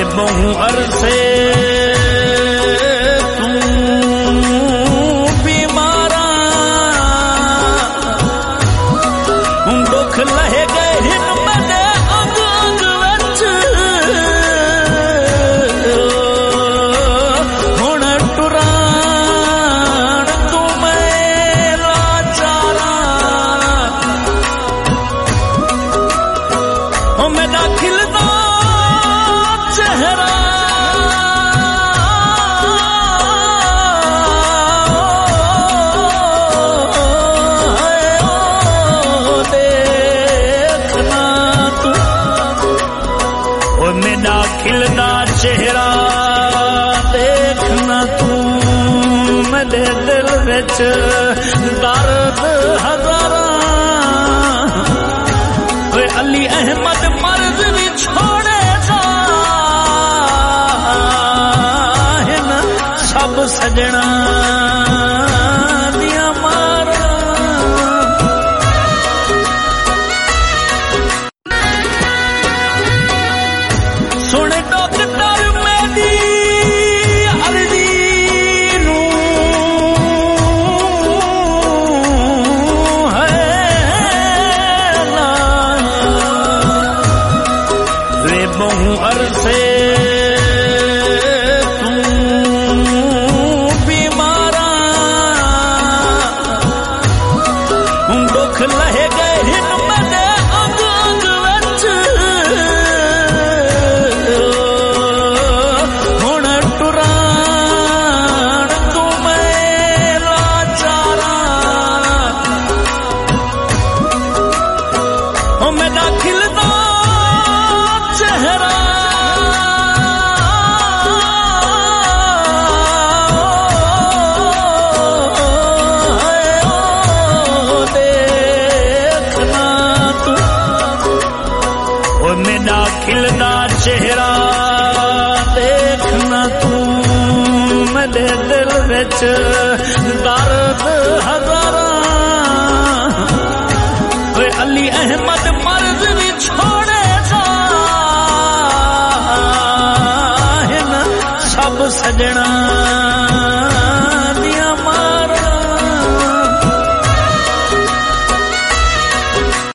बहु अरसे तू बीमारा दुख लहे गए हिन मने अंग अंग वच हुण टुरान तू मेरा चारा ओ मेरा खिलदा चेहरा देखना तू ओ मेरा खिलदा चेहरा देखना तू मेरे दिल विच दर्द हजारा वे अली अहमद मर्द भी छोड़े सब सजना दिया मारा सुन डॉक्टर मेरी अर्जी नू है ना वे बहु अरसे लहे गए हिन मने अंग अंग वच हुण टुरान तू मेरा चारा ओ मेरा खिलदा चेहरा मेरा खिलदा चेहरा देखना तू मेरे दिल विच दर्द हजारा वे अली अहमद मर्द भी छोड़े जा सब सजना